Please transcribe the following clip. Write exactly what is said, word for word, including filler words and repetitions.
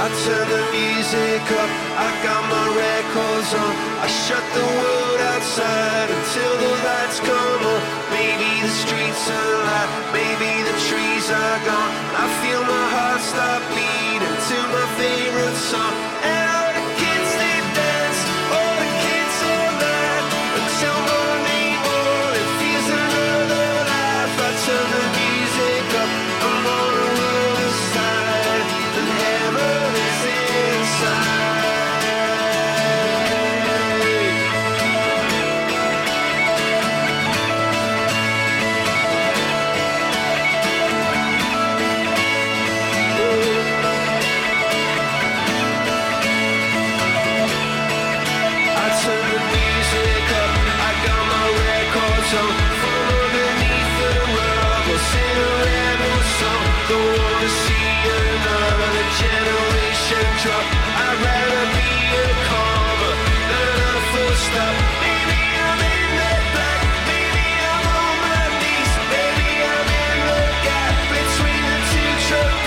I turn the music up, I got my records on. I shut the world outside until the lights come on. Maybe the streets are alive, maybe the trees are gone. I feel my heart stop beating to my favorite song. And all the kids they dance, all the kids all night until morning morning feels another life. I turn the music up, I'm on the other side, and heaven is inside. Drop. I'd rather be a comma than a full stop. Maybe I'm in the black, maybe I'm on my knees, maybe I'm in the gap between the two trucks.